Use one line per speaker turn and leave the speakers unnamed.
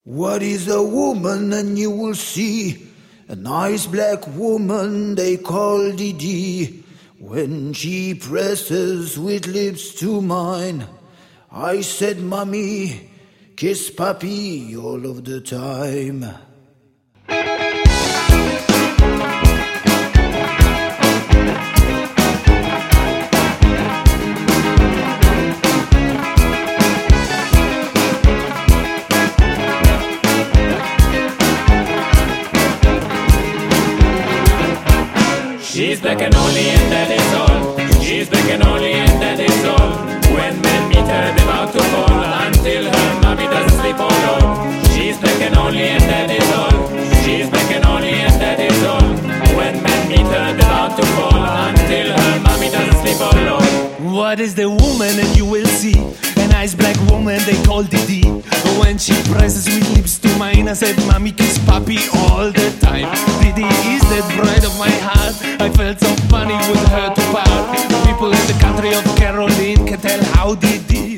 What is a woman? And you will see a nice black woman they call Didi. When she presses sweet lips to mine, I said, Mommy, kiss Papi all of the time.
She's black and only and that is all. She's black and only and that is all. When men meet her they're about to fall, until her mommy doesn't sleep alone. She's black and only and that is all. She's black and only and that is all. When men meet her they're about to fall, until her mommy doesn't sleep alone.
What is the woman? And you will see a nice black woman they call Didi. When she presses sweet lips to mine, I said, Mommy, kiss Papi all the time. Didi is the bride of my heart. I felt so funny with her to part. People in the country of Caroline can tell how Didi